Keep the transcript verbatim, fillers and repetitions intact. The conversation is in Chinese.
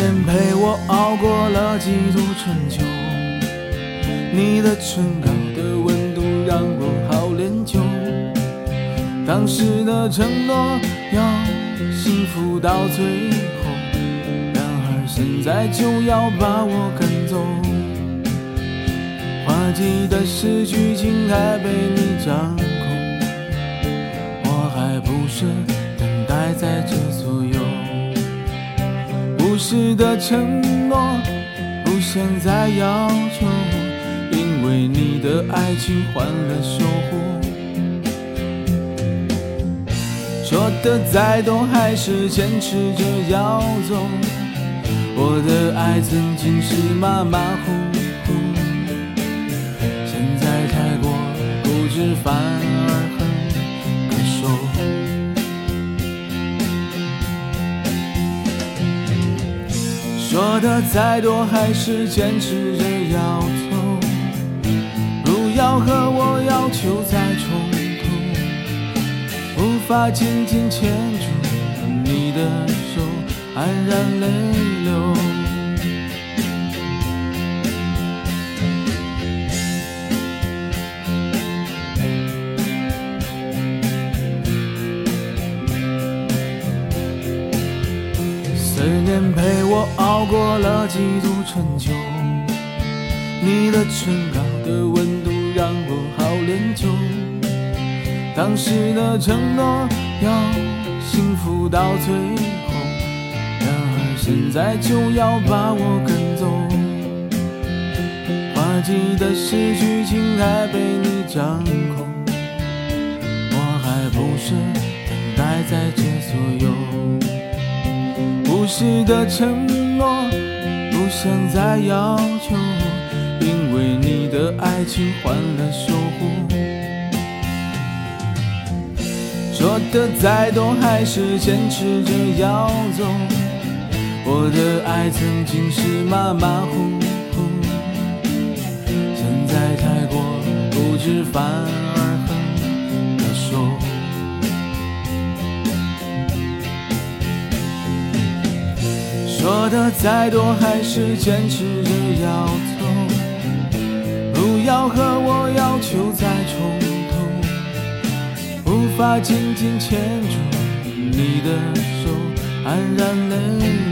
年陪我熬过了几度春秋，你的唇膏的温度让我好恋旧。当时的承诺要幸福到最后，然而现在就要把我赶走。滑稽的是剧情还被你掌控，我还不是等待在这左右。无视的承诺，不想再要求，因为你的爱情换了守护。说的再多还是坚持着要走，我的爱曾经是马马虎虎，现在太过固执，反而很可受。说的再多还是坚持着要走，不要和我要求再冲突，无法紧紧牵住你的手，黯然泪流。思念陪我熬过了几度春秋，你的唇膏的温度让我好恋旧。当时的承诺要幸福到最后，然而现在就要把我赶走。滑稽的是剧情还被你掌控，我还不是等待在这左右。无视的承诺，不想再要求，因为你的爱情换了守护。说的再多还是坚持着要走，我的爱曾经是马马虎虎，现在太过固执，反而很可受。说的再多还是坚持着要走，不要和我要求再冲突，无法紧紧牵住你的手，黯然泪